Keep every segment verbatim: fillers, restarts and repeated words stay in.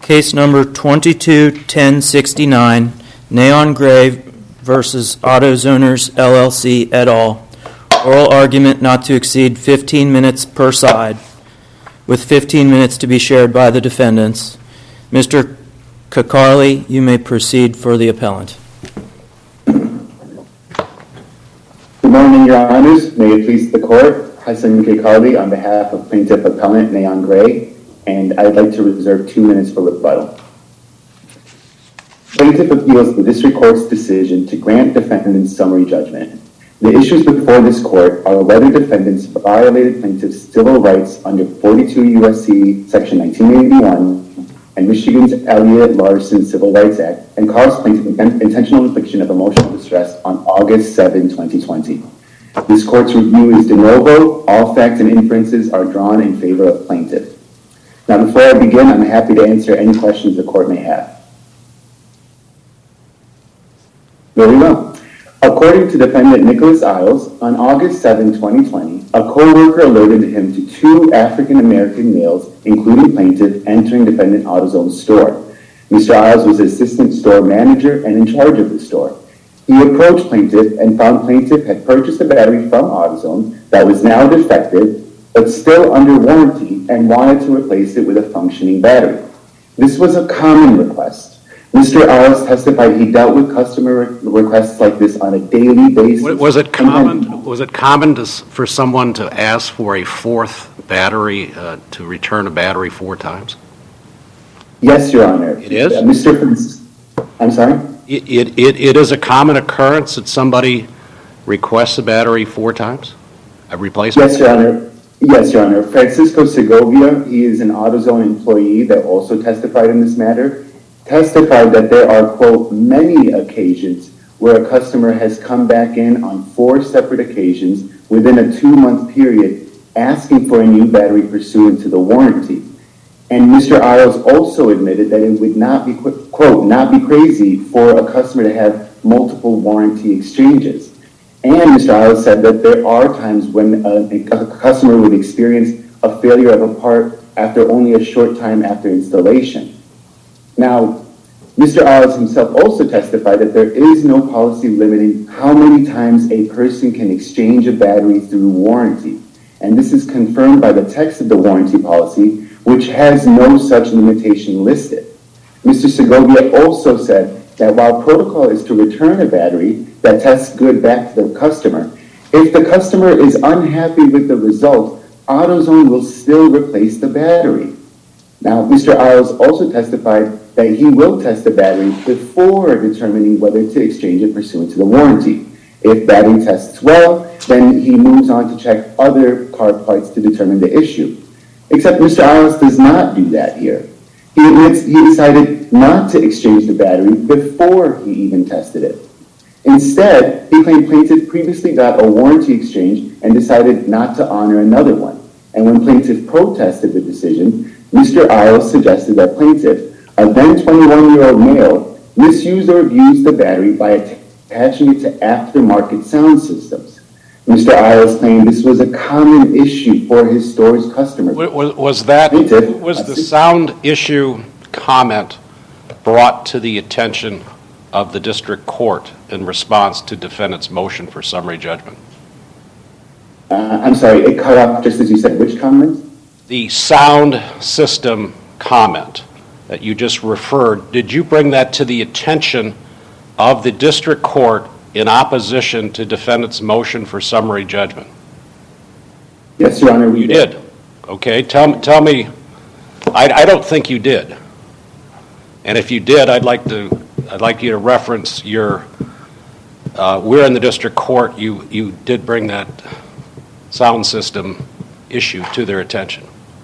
Case number twenty-two ten sixty-nine, Neon Gray versus AutoZoners L L C et al. Oral argument not to exceed fifteen minutes per side, with fifteen minutes to be shared by the defendants. Mister Kakarli, you may proceed for the appellant. Good morning, Your Honors. May it please the Court. Hassan Kakarli on behalf of Plaintiff Appellant Neon Gray, and I'd like to reserve two minutes for rebuttal. Plaintiff appeals the District Court's decision to grant defendants summary judgment. The issues before this Court are whether defendants violated plaintiff's civil rights under forty-two U S C Section nineteen eighty-one and Michigan's Elliott-Larsen Civil Rights Act, and caused plaintiff intentional infliction of emotional distress on August seventh, twenty twenty. This Court's review is de novo. All facts and inferences are drawn in favor of plaintiff. Now, before I begin, I'm happy to answer any questions the Court may have. Very well. According to defendant Nicholas Isles, on August seventh, twenty twenty, a co-worker alerted him to two African-American males, including plaintiff, entering defendant AutoZone's store. Mister Isles was the assistant store manager and in charge of the store. He approached plaintiff and found plaintiff had purchased a battery from AutoZone that was now defective, but still under warranty, and wanted to replace it with a functioning battery. This was a common request. Mister Isles testified he dealt with customer requests like this on a daily basis. Was it common? Was it common to, for someone to ask for a fourth battery uh, to return a battery four times? Yes, Your Honor. It is. Uh, Mister I'm sorry. It, it it it is a common occurrence that somebody requests a battery four times, a replacement. Yes, Your Honor. Yes, Your Honor. Francisco Segovia, he is an AutoZone employee that also testified in this matter, testified that there are, quote, many occasions where a customer has come back in on four separate occasions within a two-month period asking for a new battery pursuant to the warranty. And Mister Isles also admitted that it would not be, quote, not be crazy for a customer to have multiple warranty exchanges. And Mister Isles said that there are times when a, a customer would experience a failure of a part after only a short time after installation. Now, Mister Isles himself also testified that there is no policy limiting how many times a person can exchange a battery through warranty. And this is confirmed by the text of the warranty policy, which has no such limitation listed. Mister Segovia also said that while protocol is to return a battery that tests good back to the customer, if the customer is unhappy with the result, AutoZone will still replace the battery. Now, Mister Isles also testified that he will test the battery before determining whether to exchange it pursuant to the warranty. If battery tests well, then he moves on to check other car parts to determine the issue. Except Mister Isles does not do that here. He admits he decided not to exchange the battery before he even tested it. Instead, he claimed plaintiff previously got a warranty exchange and decided not to honor another one. And when plaintiff protested the decision, Mister Isles suggested that plaintiff, a then twenty-one-year-old male, misused or abused the battery by attaching it to aftermarket sound systems. Mister Isles claimed this was a common issue for his store's customers. Was, was that was the sound issue comment brought to the attention of the district court in response to defendant's motion for summary judgment? Uh, I'm sorry, it cut off just as you said. Which comment? The sound system comment that you just referred, did you bring that to the attention of the district court in opposition to defendant's motion for summary judgment? Yes, Your Honor, we You did. did. Okay, tell, tell me, I, I don't think you did. And if you did, I'd like to, I'd like you to reference your, uh, we're in the district court, you, you did bring that sound system issue to their attention.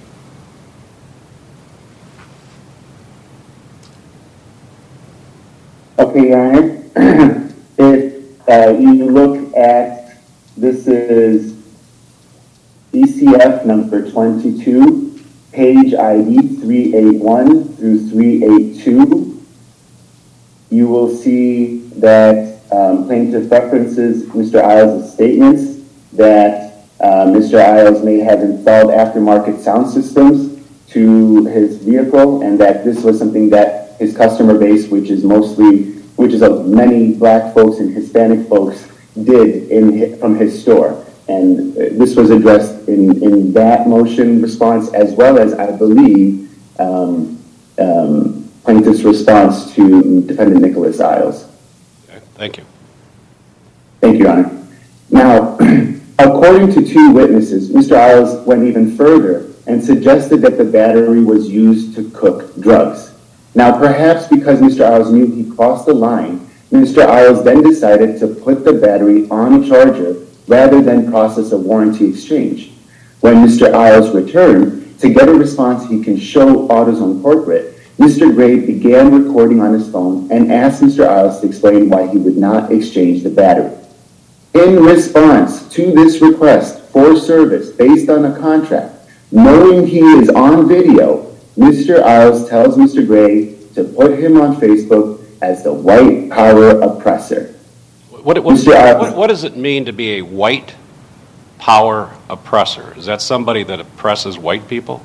Okay, Your Honor. If uh, you look at, this is E C F number twenty-two, page I D three eighty-one through three eighty-two, you will see that um, plaintiff references Mister Isles' statements that uh, Mister Isles may have installed aftermarket sound systems to his vehicle, and that this was something that his customer base, which is mostly, which is of many black folks and Hispanic folks, did in from his store. And this was addressed in, in that motion response, as well as, I believe, um, um, plaintiff's response to defendant Nicholas Isles. Okay, thank you. Thank you, Your Honor. Now, according to two witnesses, Mister Isles went even further and suggested that the battery was used to cook drugs. Now, perhaps because Mister Isles knew he crossed the line, Mister Isles then decided to put the battery on a charger rather than process a warranty exchange. When Mister Isles returned, to get a response he can show AutoZone corporate, Mister Gray began recording on his phone and asked Mister Isles to explain why he would not exchange the battery. In response to this request for service based on a contract, knowing he is on video, Mister Isles tells Mister Gray to put him on Facebook as the white power oppressor. What, what, what, what does it mean to be a white power oppressor? Is that somebody that oppresses white people?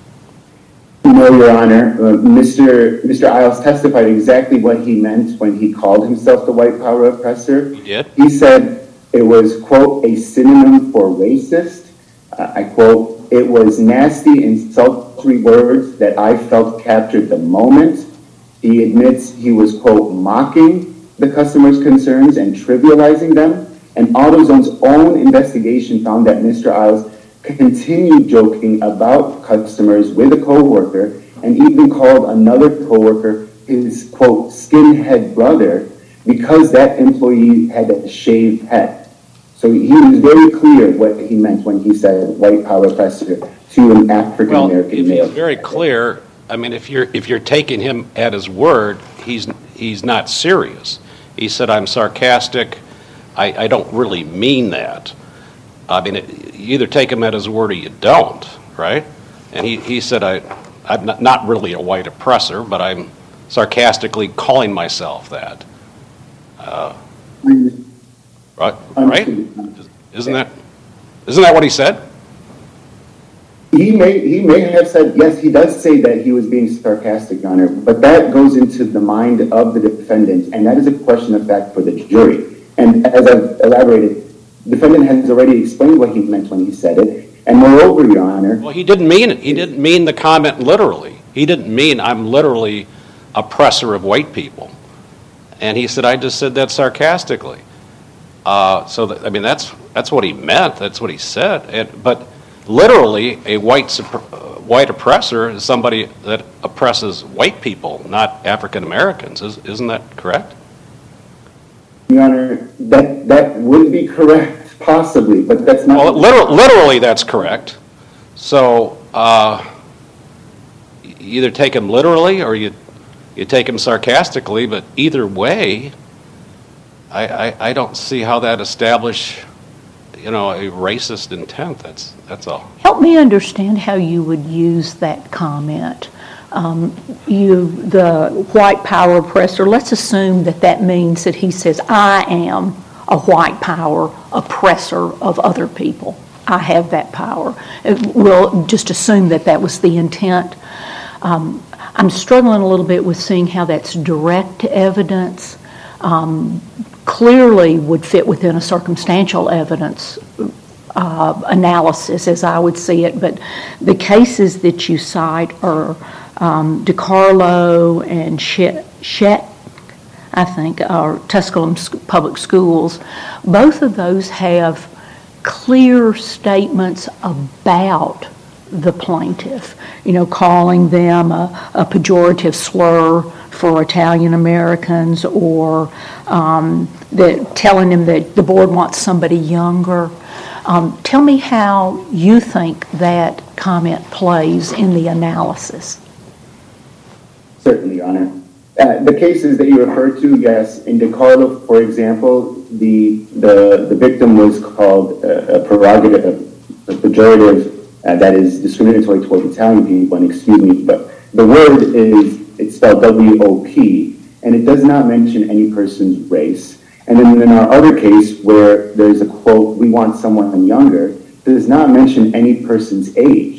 No, Your Honor. Uh, Mister Mister Isles testified exactly what he meant when he called himself the white power oppressor. He did? He said it was, quote, a synonym for racist. Uh, I quote, it was nasty and sultry words that I felt captured the moment. He admits he was, quote, mocking the customer's concerns and trivializing them. And AutoZone's own investigation found that Mister Isles continued joking about customers with a coworker and even called another coworker his, quote, skinhead brother because that employee had a shaved head. So he was very clear what he meant when he said white power oppressor to an African American well, male. He's very clear. I mean, if you're if you're taking him at his word, he's he's not serious. He said, "I'm sarcastic. I, I don't really mean that." I mean, it, you either take him at his word or you don't, right? And he, he said, I, I'm not, not really a white oppressor, but I'm sarcastically calling myself that. Uh, right? Right? Isn't that isn't that what he said? He may he may have said, yes, he does say that he was being sarcastic, Your Honor, but that goes into the mind of the defendant, and that is a question of fact for the jury. And as I've elaborated, the defendant has already explained what he meant when he said it, and moreover, Your Honor... Well, he didn't mean it. He didn't mean the comment literally. He didn't mean I'm literally oppressor of white people. And he said, I just said that sarcastically. Uh, so, that, I mean, that's that's what he meant. That's what he said. And, but literally, a white, uh, white oppressor is somebody that oppresses white people, not African Americans. Is, isn't that correct? Your Honor, that, that would be correct, possibly, but that's not... Well, literally, literally that's correct. So, uh, you either take him literally or you you take him sarcastically, but either way, I, I, I don't see how that establishes, you know, a racist intent. That's that's all. Help me understand how you would use that comment. Um, you, the white power oppressor, let's assume that that means that he says, I am a white power oppressor of other people. I have that power. We'll just assume that that was the intent. Um, I'm struggling a little bit with seeing how that's direct evidence. Um, clearly would fit within a circumstantial evidence uh, analysis, as I would see it, but the cases that you cite are um, DiCarlo and Shet, I think, or Tusculum Public Schools. Both of those have clear statements about the plaintiff, you know, calling them a, a pejorative slur for Italian Americans, or um, that telling them that the board wants somebody younger. Um, tell me how you think that comment plays in the analysis. Certainly, Your Honor. Uh, the cases that you referred to, yes, in DiCarlo, for example, the the, the victim was called a, a prerogative, a pejorative uh, that is discriminatory toward Italian people, and excuse me, but the word is, it's spelled W O P, and it does not mention any person's race. And then in our other case, where there's a quote, we want someone younger, does not mention any person's age.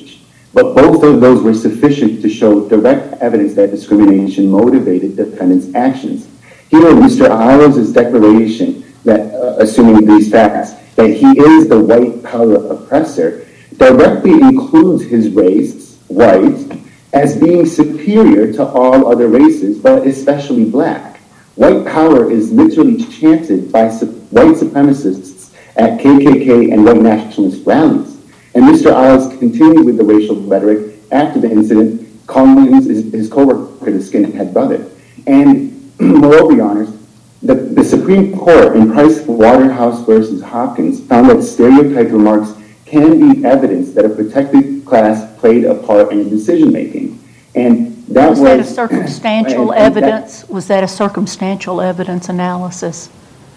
but both of those were sufficient to show direct evidence that discrimination motivated defendant's actions. Here, Mister Isles' declaration that, uh, assuming these facts, that he is the white power oppressor, directly includes his race, white, as being superior to all other races, but especially black. White power is literally chanted by su- white supremacists at K K K and white nationalist rallies. And Mister Isles continued with the racial rhetoric after the incident, calling his, his co-worker the skinhead brother. And moreover, Your Honors, the, the Supreme Court in Price Waterhouse versus Hopkins found that stereotype remarks can be evidence that a protected class played a part in decision-making. And that was... Was that a circumstantial and, and evidence? That, was that a circumstantial evidence analysis?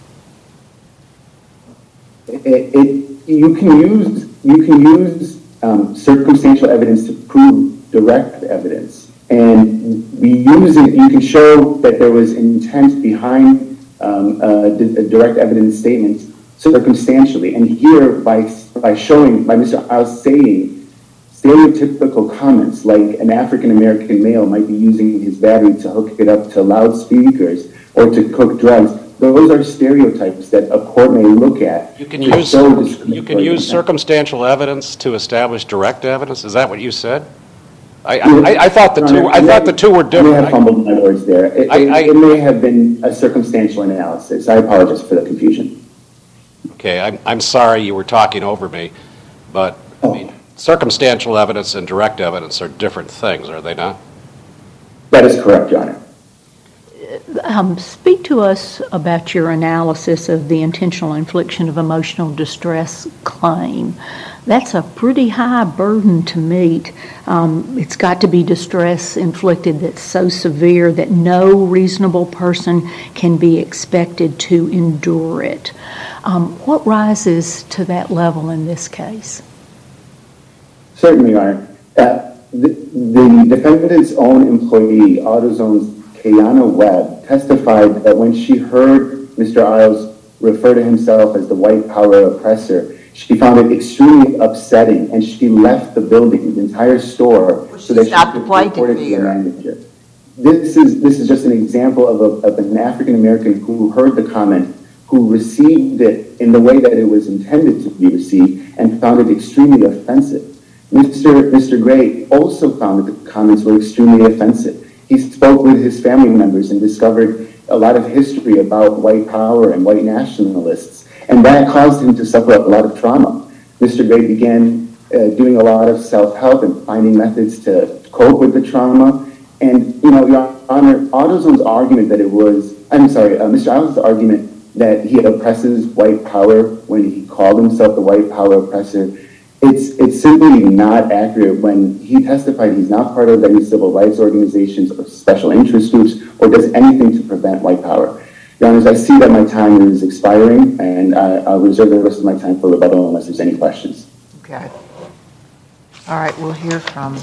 It, it, you can use, you can use um, circumstantial evidence to prove direct evidence. And we use it, you can show that there was intent behind um, uh, d- direct evidence statements circumstantially. And here, by by showing, by Mister Isles saying stereotypical comments like an African-American male might be using his battery to hook it up to loudspeakers or to cook drugs, those are stereotypes that a court may look at. You can use you can use circumstantial evidence to establish direct evidence. Is that what you said? I, I, I thought the two. I thought the two were different. I may have fumbled my words there. It, I, I, it may have been a circumstantial analysis. I apologize for the confusion. Okay, I'm I'm sorry you were talking over me, but Oh. I mean, circumstantial evidence and direct evidence are different things, are they not? That is correct, Your Honor. Um, speak to us about your analysis of the intentional infliction of emotional distress claim. That's a pretty high burden to meet. Um, it's got to be distress inflicted that's so severe that no reasonable person can be expected to endure it. Um, what rises to that level in this case? Certainly, Your Honor. Uh, the, the defendant's own employee, AutoZone's Kayana Webb, testified that when she heard Mister Isles refer to himself as the white power oppressor, she found it extremely upsetting, and she left the building, the entire store, well, so that she could the report it to the manager. This is this is just an example of, a, of an African American who heard the comment, who received it in the way that it was intended to be received, and found it extremely offensive. Mister Mister Gray also found that the comments were extremely offensive. He spoke with his family members and discovered a lot of history about white power and white nationalists, and that caused him to suffer a lot of trauma. Mister Gray began uh, doing a lot of self-help and finding methods to cope with the trauma. And, you know, Your Honor, AutoZone's argument that it was, I'm sorry, uh, Mister Isles' argument that he oppresses white power when he called himself the white power oppressor, It's it's simply not accurate when he testified he's not part of any civil rights organizations or special interest groups or does anything to prevent white power. Your Honors, I see that my time is expiring, and I, I'll reserve the rest of my time for rebuttal unless there's any questions. Okay. All right, we'll hear from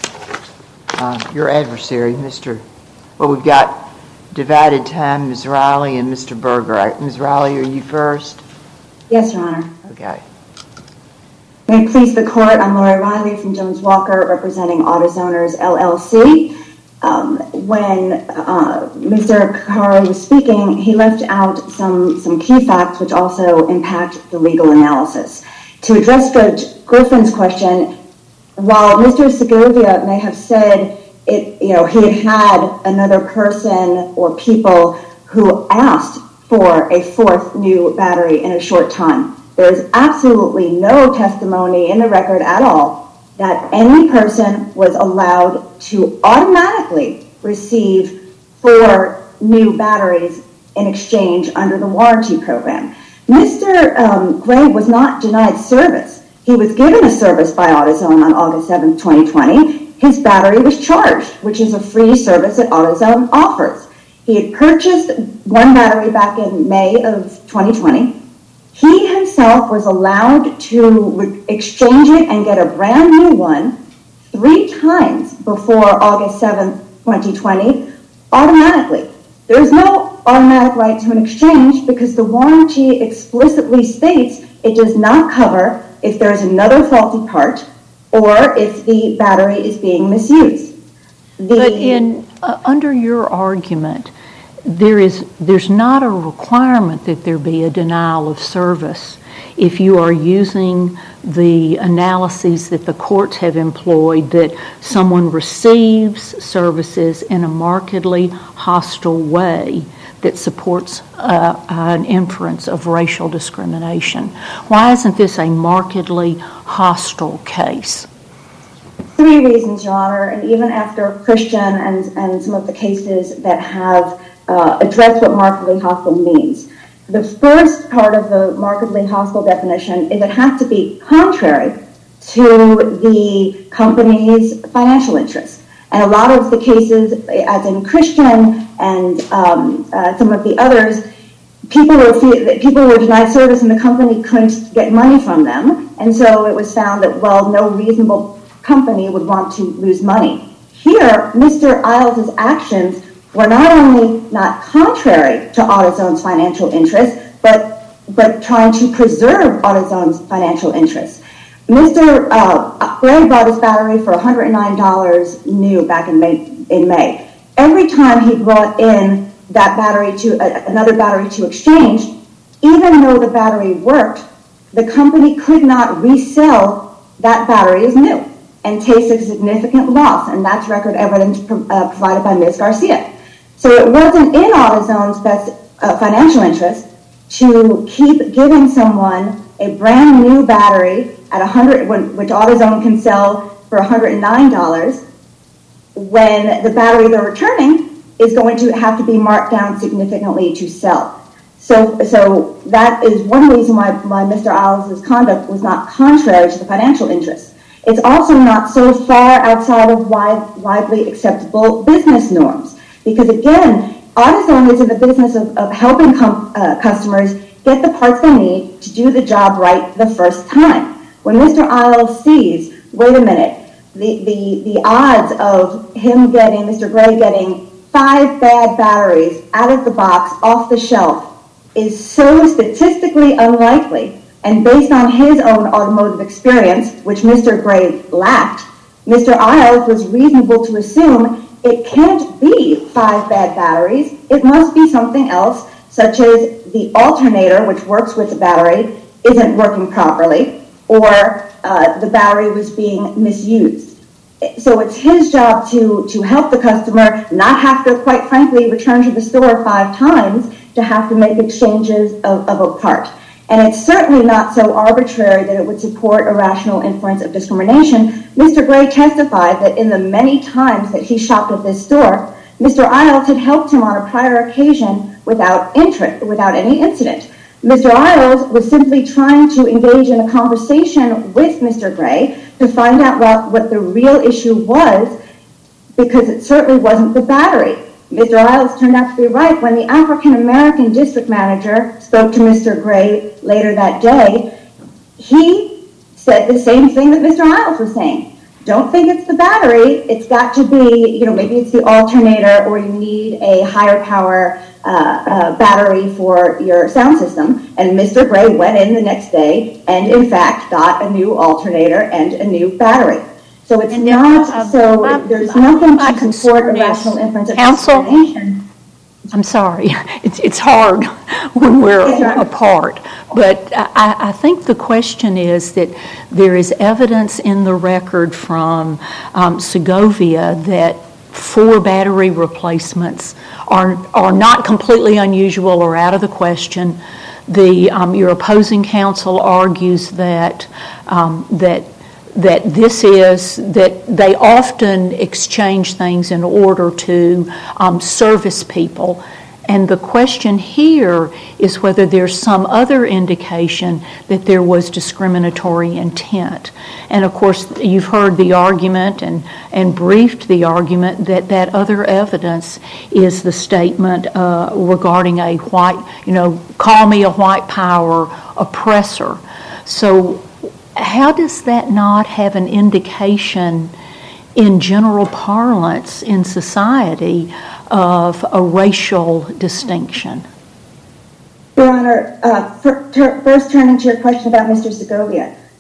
uh, your adversary, Mister Well, we've got divided time, Miz Riley and Mister Berger. Miz Riley, are you first? Yes, Your Honor. Okay. May it please the Court, I'm Lori Riley from Jones Walker, representing AutoZoners L L C. Um, when uh, Mister Kakari was speaking, he left out some, some key facts which also impact the legal analysis. To address Judge Griffin's question, while Mister Segovia may have said it, you know, he had had another person or people who asked for a fourth new battery in a short time, there is absolutely no testimony in the record at all that any person was allowed to automatically receive four new batteries in exchange under the warranty program. Mister Um, Gray was not denied service. He was given a service by AutoZone on August seventh, twenty twenty. His battery was charged, which is a free service that AutoZone offers. He had purchased one battery back in May of twenty twenty. He himself was allowed to re- exchange it and get a brand new one three times before August seventh, twenty twenty, automatically. There is no automatic right to an exchange because the warranty explicitly states it does not cover if there is another faulty part or if the battery is being misused. The, but in uh, under your argument, there is there's not a requirement that there be a denial of service if you are using the analyses that the courts have employed, that someone receives services in a markedly hostile way that supports uh, an inference of racial discrimination. Why isn't this a markedly hostile case? Three reasons, Your Honor, and even after Christian and, and some of the cases that have uh, addressed what markedly hostile means. The first part of the markedly hostile definition is it has to be contrary to the company's financial interests. And a lot of the cases, as in Christian and um, uh, some of the others, people were people were denied service and the company couldn't get money from them. And so it was found that, well, no reasonable company would want to lose money. Here, Mister Iles' actions were not only not contrary to AutoZone's financial interests, but but trying to preserve AutoZone's financial interests. Mister Uh, Gray bought his battery for one hundred nine dollars new back in May. In May. Every time he brought in that battery to uh, another battery to exchange, even though the battery worked, the company could not resell that battery as new and takes a significant loss, and that's record evidence pro- uh, provided by Miz Garcia. So it wasn't in AutoZone's best uh, financial interest to keep giving someone a brand new battery at one hundred, when, which AutoZone can sell for one hundred nine dollars, when the battery they're returning is going to have to be marked down significantly to sell. So, so that is one reason why, why Mister Iles' conduct was not contrary to the financial interests. It's also not so far outside of wide, widely acceptable business norms. Because again, AutoZone is in the business of, of helping com- uh, customers get the parts they need to do the job right the first time. When Mister Iles sees, wait a minute, the, the, the odds of him getting, Mister Gray getting five bad batteries out of the box off the shelf is so statistically unlikely, and based on his own automotive experience, which Mister Gray lacked, Mister Iles was reasonable to assume it can't be five bad batteries. It must be something else, such as the alternator, which works with the battery, isn't working properly, or uh, the battery was being misused. So it's his job to, to help the customer not have to, quite frankly, return to the store five times to have to make exchanges of, of a part. And it's certainly not so arbitrary that it would support a rational inference of discrimination. Mister Gray testified that in the many times that he shopped at this store, Mister Iles had helped him on a prior occasion without interest, without any incident. Mister Iles was simply trying to engage in a conversation with Mister Gray to find out what, what the real issue was, because it certainly wasn't the battery. Mister Iles turned out to be right. When the African-American district manager spoke to Mister Gray later that day, he said the same thing that Mister Iles was saying. Don't think it's the battery. It's got to be, you know, maybe it's the alternator, or you need a higher power uh, uh, battery for your sound system. And Mister Gray went in the next day and, in fact, got a new alternator and a new battery. So it's and not, uh, so my, there's my, nothing my to support a rational is, inference of counsel, discrimination. I'm sorry, it's it's hard when we're apart, but I, I think the question is that there is evidence in the record from um, Segovia that four battery replacements are are not completely unusual or out of the question. The um, your opposing counsel argues that um, that. that this is, that they often exchange things in order to um, service people. And the question here is whether there's some other indication that there was discriminatory intent. And of course, you've heard the argument and, and briefed the argument that that other evidence is the statement uh, regarding a white, you know, call me a white power oppressor. So how does that not have an indication in general parlance in society of a racial distinction? Your Honor, uh, for, ter- first turning to your question about Mister Segovia,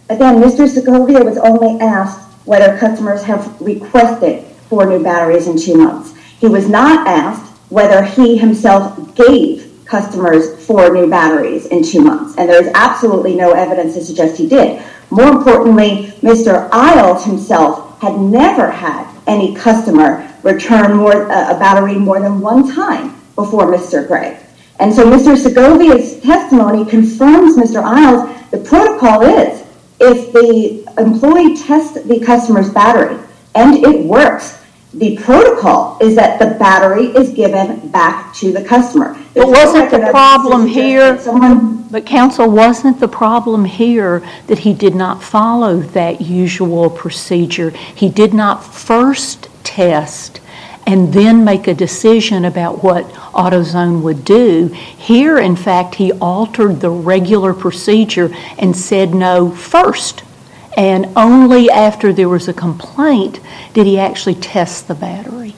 Again, Mister Segovia was only asked whether customers have requested four new batteries in two months. He was not asked whether he himself gave customers four new batteries in two months. And there's absolutely no evidence to suggest he did. More importantly, Mister Isles himself had never had any customer return more, uh, a battery more than one time before Mister Gray. And so Mister Segovia's testimony confirms Mister Isles. The protocol is, if the employee tests the customer's battery and it works, the protocol is that the battery is given back to the customer. But wasn't the problem here, someone, but counsel, wasn't the problem here that he did not follow that usual procedure? He did not first test and then make a decision about what AutoZone would do. Here, in fact, he altered the regular procedure and said no first. And only after there was a complaint did he actually test the battery.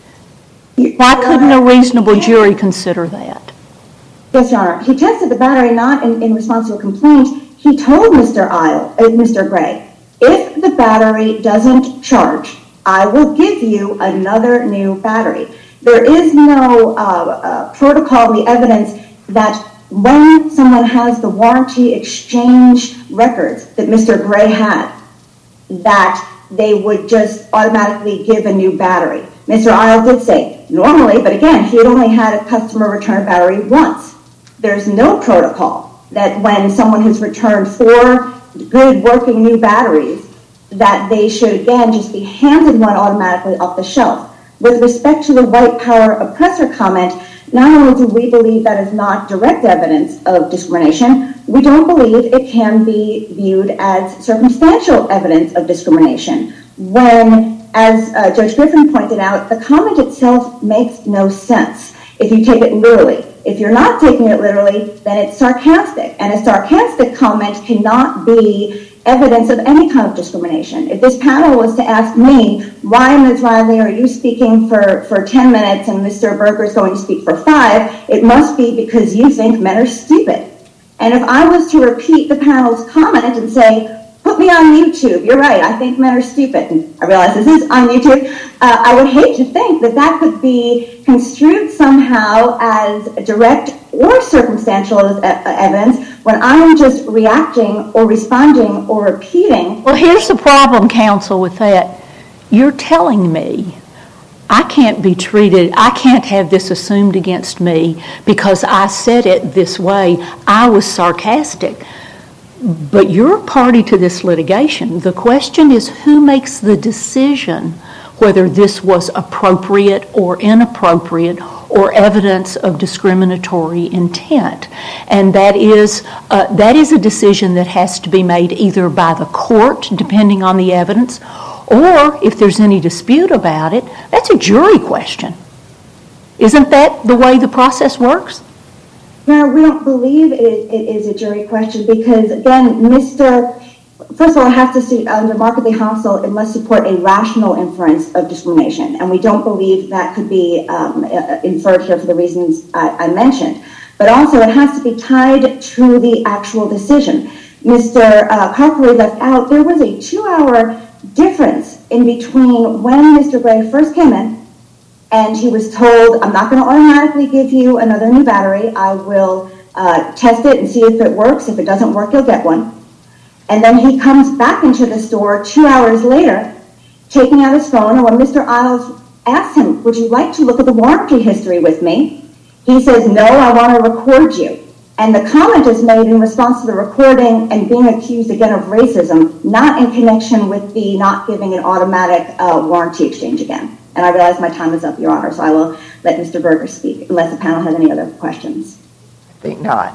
Why couldn't a reasonable jury consider that? Yes, Your Honor. He tested the battery not in, in response to a complaint. He told Mister Isle, uh, Mister Gray, if the battery doesn't charge, I will give you another new battery. There is no uh, uh, protocol in the evidence that when someone has the warranty exchange records that Mister Gray had, that they would just automatically give a new battery. Mister Isle did say, normally, but again, he had only had a customer return a battery once. There's no protocol that when someone has returned four good working new batteries, that they should again just be handed one automatically off the shelf. With respect to the white power oppressor comment, not only do we believe that is not direct evidence of discrimination, we don't believe it can be viewed as circumstantial evidence of discrimination. When, as uh, Judge Griffin pointed out, the comment itself makes no sense if you take it literally. If you're not taking it literally, then it's sarcastic. And a sarcastic comment cannot be evidence of any kind of discrimination. If this panel was to ask me, why, Miz Riley, are you speaking for, for ten minutes and Mister Berger is going to speak for five, it must be because you think men are stupid. And if I was to repeat the panel's comment and say, put me on YouTube, you're right, I think men are stupid, and I realize this is on YouTube, uh, I would hate to think that that could be construed somehow as direct or circumstantial evidence when I'm just reacting or responding or repeating. Well, here's the problem, counsel, with that. You're telling me I can't be treated, I can't have this assumed against me because I said it this way. I was sarcastic. But you're a party to this litigation. The question is who makes the decision whether this was appropriate or inappropriate or evidence of discriminatory intent. And that is, uh, that is a decision that has to be made either by the court, depending on the evidence, or if there's any dispute about it, that's a jury question. Isn't that the way the process works? No, we don't believe it is, it is a jury question because, again, Mister First of all, it has to suit under markedly hostile, it must support a rational inference of discrimination. And we don't believe that could be um, inferred here for the reasons I, I mentioned. But also, it has to be tied to the actual decision. Mister Uh, Carkley left out, there was a two-hour difference in between when Mister Gray first came in and he was told, I'm not going to automatically give you another new battery. I will uh, test it and see if it works. If it doesn't work, you'll get one. And then he comes back into the store two hours later, taking out his phone, and when Mister Isles asks him, would you like to look at the warranty history with me? He says, no, I want to record you. And the comment is made in response to the recording and being accused again of racism, not in connection with the not giving an automatic uh, warranty exchange again. And I realize my time is up, Your Honor, so I will let Mister Berger speak, unless the panel has any other questions. I think not.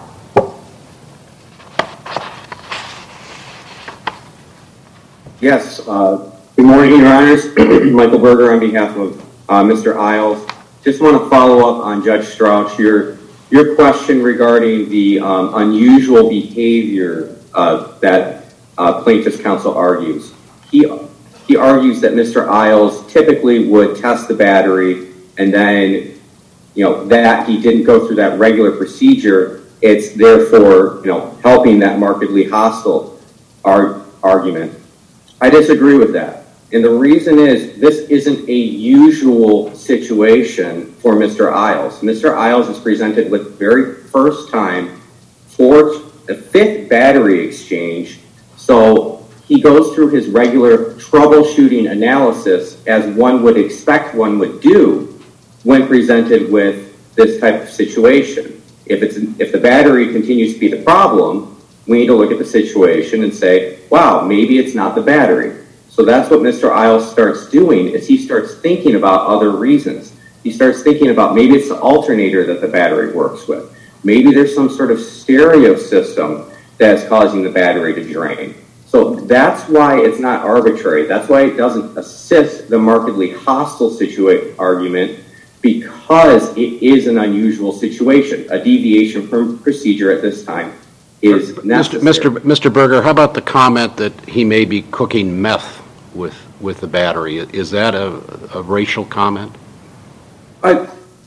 Yes. Uh, good morning, Your Honors. Michael Berger on behalf of uh, Mister Isles. Just want to follow up on Judge Strauch, your, your question regarding the um, unusual behavior uh, that uh, plaintiff's counsel argues. He, he argues that Mister Isles typically would test the battery and then, you know, that he didn't go through that regular procedure. It's therefore, you know, helping that markedly hostile. ar- argument. I disagree with that. And the reason is this isn't a usual situation for Mister Isles. Mister Isles is presented with very first time for the fifth battery exchange. So he goes through his regular troubleshooting analysis as one would expect one would do when presented with this type of situation. If it's if the battery continues to be the problem, we need to look at the situation and say, wow, maybe it's not the battery. So that's what Mister Isles starts doing, is he starts thinking about other reasons. He starts thinking about maybe it's the alternator that the battery works with. Maybe there's some sort of stereo system that's causing the battery to drain. So that's why it's not arbitrary. That's why it doesn't assist the markedly hostile situa- argument, because it is an unusual situation. A deviation from procedure at this time is necessary. Mister Mister Berger, how about the comment that he may be cooking meth with with the battery? Is that a, a racial comment? Uh,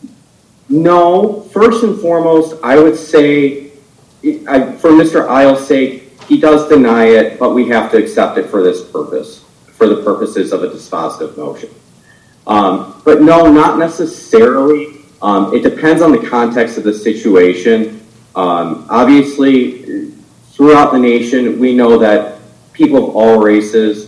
no. First and foremost, I would say, I, for Mister Isles' sake, he does deny it, but we have to accept it for this purpose, for the purposes of a dispositive motion. Um, but no, not necessarily. Um, it depends on the context of the situation. Um, obviously, throughout the nation, we know that people of all races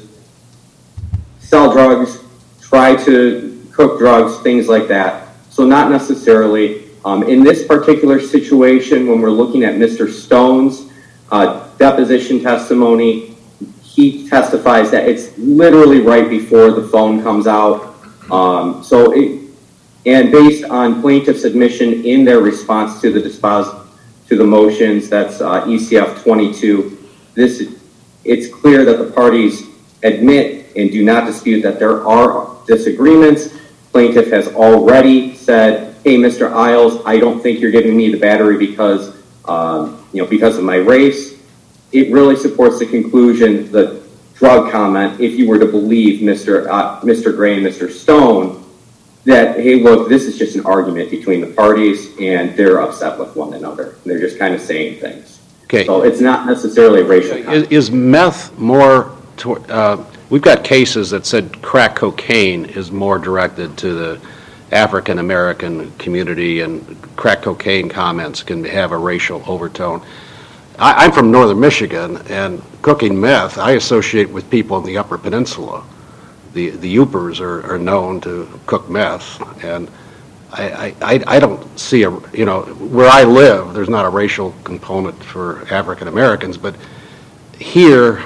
sell drugs, try to cook drugs, things like that. So not necessarily. Um, in this particular situation, when we're looking at Mister Stone's uh, deposition testimony, he testifies that it's literally right before the phone comes out. Um, so, it, and based on plaintiff's admission in their response to the dispos- to the motions, that's uh, E C F twenty-two. This, it's clear that the parties admit and do not dispute that there are disagreements. Plaintiff has already said, "Hey, Mister Isles, I don't think you're giving me the battery because, um, you know, because of my race." It really supports the conclusion, the drug comment, if you were to believe Mister Uh, Mister Gray and Mister Stone, that, hey, look, this is just an argument between the parties and they're upset with one another. They're just kind of saying things. Okay. So it's not necessarily a racial comment. Is, is meth more, to, uh, we've got cases that said crack cocaine is more directed to the African American community, and crack cocaine comments can have a racial overtone. I, I'm from northern Michigan, and cooking meth I associate with people in the Upper Peninsula. The the Yoopers are, are known to cook meth, and I, I, I don't see a, you know, where I live, there's not a racial component for African Americans, but here,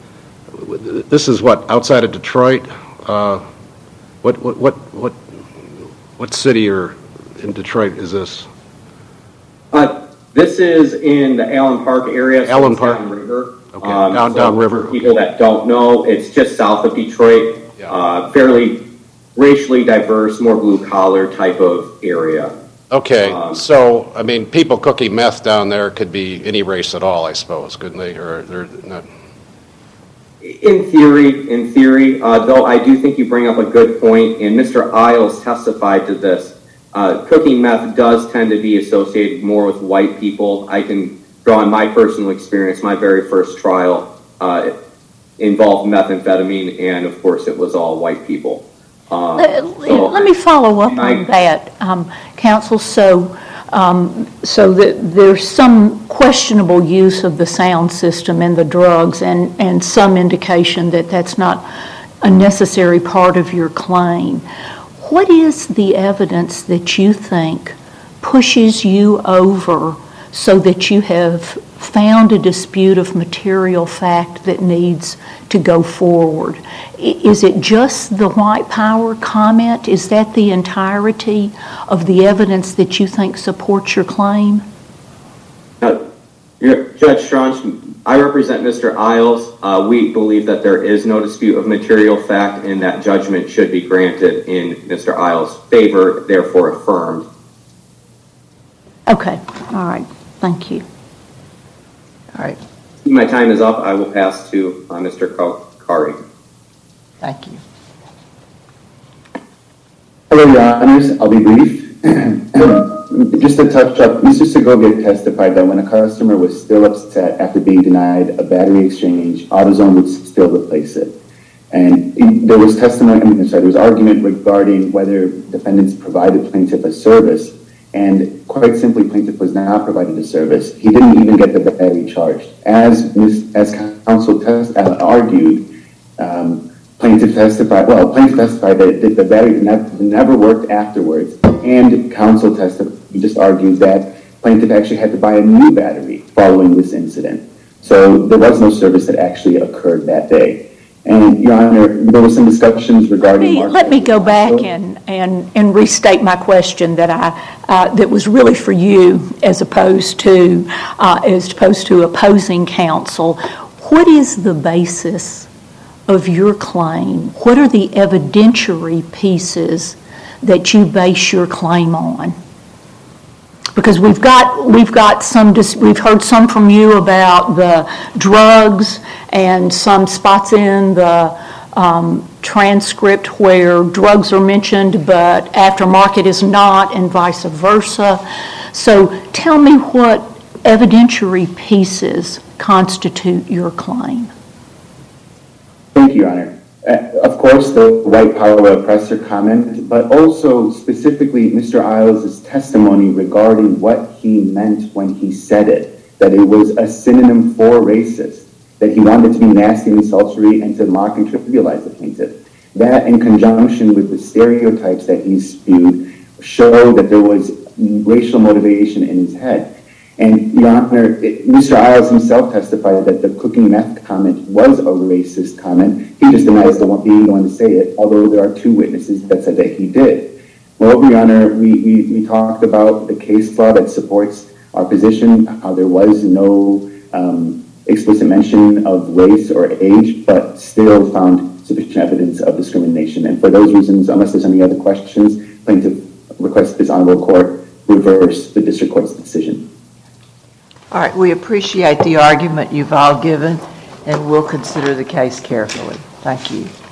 this is what, outside of Detroit? Uh, what, what, what, what, what city or in Detroit is this? Uh, this is in the Allen Park area. Allen so Park. Downriver. Okay, Um, down, so downriver. For people that don't know, it's just south of Detroit. Yeah. Uh, fairly racially diverse, more blue-collar type of area. Okay, Um, so, I mean, people cooking meth down there could be any race at all, I suppose, couldn't they? Or they're not. In theory, in theory, uh, though I do think you bring up a good point, and Mister Isles testified to this. Uh, cooking meth does tend to be associated more with white people. I can draw on my personal experience. My very first trial uh, involved methamphetamine, and of course it was all white people. Um, Let, so let me follow up I, on that, um, counsel. So, um, so that there's some questionable use of the sound system and the drugs, and, and some indication that that's not a necessary part of your claim. What is the evidence that you think pushes you over so that you have found a dispute of material fact that needs to go forward? Is it just the white power comment? Is that the entirety of the evidence that you think supports your claim? uh, Judge Strauch, I represent Mister Isles. Uh, we believe that there is no dispute of material fact, and that judgment should be granted in Mister Isles' favor, therefore affirmed. Okay, all right, thank you. All right, My time is up. I will pass to uh, Mister Kari. thank you. Hello, Your Honors. I'll be brief. Just to touch up, Mister Segovia testified that when a customer was still upset after being denied a battery exchange, AutoZone would still replace it. And there was testimony, I mean, I'm sorry, there was argument regarding whether defendants provided plaintiff a service. And quite simply, plaintiff was not provided a service. He didn't even get the battery charged. As as counsel test, uh, argued, um, plaintiff testified, well, plaintiff testified that, that the battery never, never worked afterwards. And counsel testified, just argued that plaintiff actually had to buy a new battery following this incident. So there was no service that actually occurred that day. And, Your Honor, there were some discussions regarding... Let me, let me go back and, and, and restate my question that I uh, that was really for you as opposed to uh, as opposed to opposing counsel. What is the basis of your claim? What are the evidentiary pieces that you base your claim on? Because we've got we've got some we've heard some from you about the drugs and some spots in the um, transcript where drugs are mentioned but aftermarket is not, and vice versa. So tell me what evidentiary pieces constitute your claim. Thank you, Your Honor. Uh, of course, the white power oppressor comment, but also specifically Mister Isles' testimony regarding what he meant when he said it, that it was a synonym for racist, that he wanted to be nasty and sultry and to mock and trivialize the plaintiff. That, in conjunction with the stereotypes that he spewed, showed that there was racial motivation in his head. And, Your Honor, it, Mister Isles himself testified that the cooking meth comment was a racist comment. He just denies the one, being the one to say it, although there are two witnesses that said that he did. Moreover, Your Honor, we, we, we talked about the case law that supports our position, how there was no um, explicit mention of race or age, but still found sufficient evidence of discrimination. And for those reasons, unless there's any other questions, plaintiff requests this honorable court reverse the district court's decision. All right, we appreciate the argument you've all given, and we'll consider the case carefully. Thank you.